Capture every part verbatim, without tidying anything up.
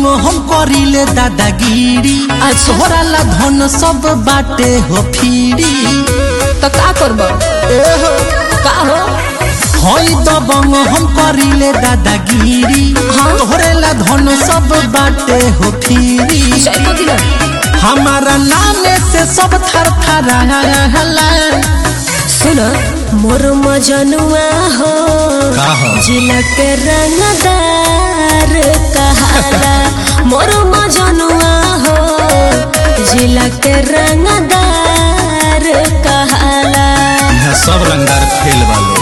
दबंग हम करिले दादागिरी। तोहरा ला धन सब बाटे हो फिरी। तो का करबो का हो हई दबंग हम करिले दादागिरी। तोहरे ला धन सब बाटे हो फिरी। हमारा नाम से सब थर थर हला। सुन मोर मजनुआ हो जिला के रंगदार कहाला। मोर मजनुआ हो जिला के रंगदार कहाला। यहाँ सब रंगदार खेल वालों।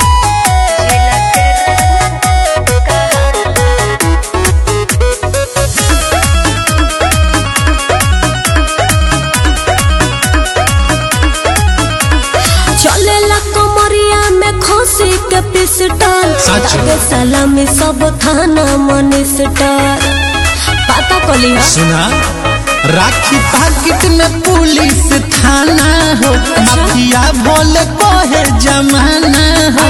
चलेला कमरिया में खोसी के पिस्टल। ताके सलामी सब थाना मनिस्टर। पता कली सुना राखी पाकिट में पुलिस थाना हो। माफिया भोले कोहे जमाना हो।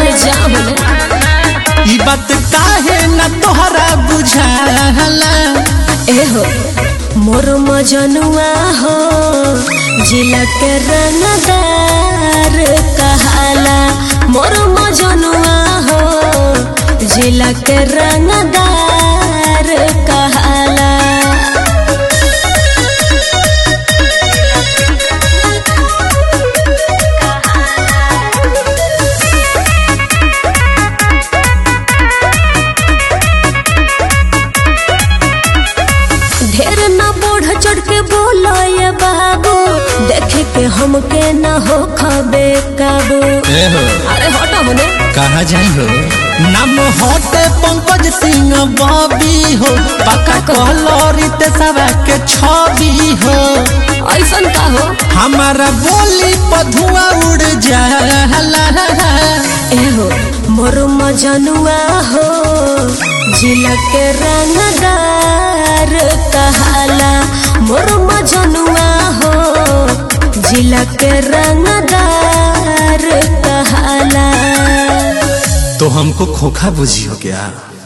ई बात काहे न तोहरा बुझाला। ए हो मोर मजनुआ हो जिला के रंगदार कहाला। मोर मजनुआ हो जिला के रंगदार कहाला। ढेर ना बढ़ चढ़ के बोलो ये बाबू। देखे के हमके ना हो खबे काबू। अरे हटा होने कहाँ जाई हो। नाम होते पंकज सिंह बॉबी हो। पक्का कलरित सवा के छवि हो। ऐसन का हो हमारा बोली पधुआ उड़ जाला। ए हो मोर मजनुआ हो जिला के रंगदार कहाला। मोर मजनुआ हो जिला के रंगदार कहाला। तो हमको खोखा बुझी हो गया।